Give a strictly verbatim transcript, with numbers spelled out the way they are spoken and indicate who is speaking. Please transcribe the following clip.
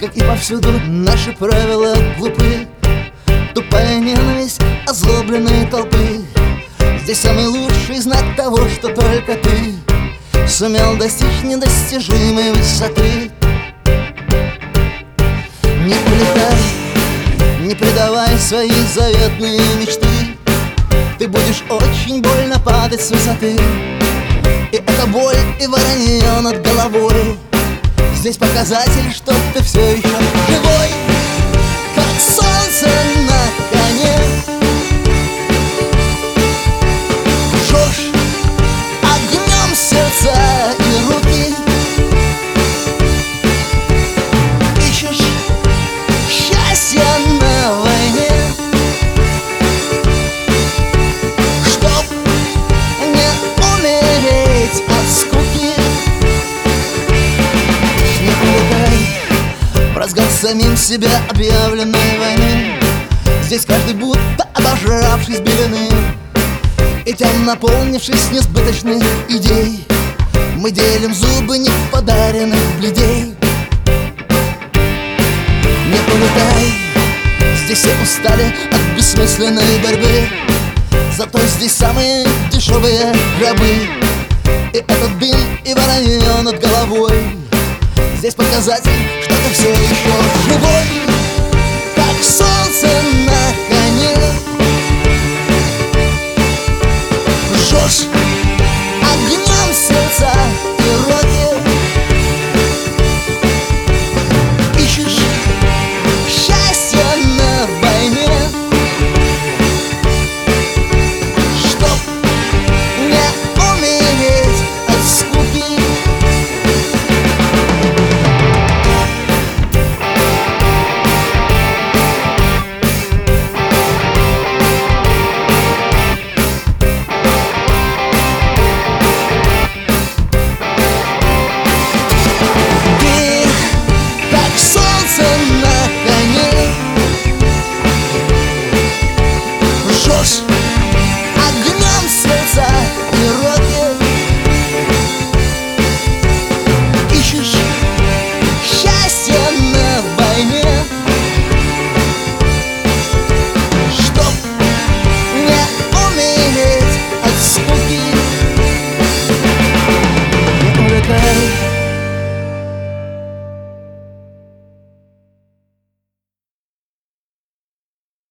Speaker 1: как и повсюду, наши правила глупы. Тупая ненависть озлобленной толпы. Здесь самый лучший знак того, что только ты сумел достичь недостижимой высоты. Не улетай, не предавай свои заветные мечты. Ты будешь очень больно падать с высоты. И эта боль, и воронье над головой здесь показатель, что ты все еще живой, как солнце на коне. Жжешь огнем сердца и руки. Ищешь счастье на войне, чтоб не умереть от скуки. Не улетай в разгар самим себя объявленной войны. Здесь каждый будто обожравшись белены, и тем наполнившись несбыточных идей, мы делим зубы неподаренных бледей. Не улетай, здесь все устали от бессмысленной борьбы. Зато здесь самые дешевые гробы. И этот дым, и воронье над головой здесь показатель, что ты все еще живой, как солнце на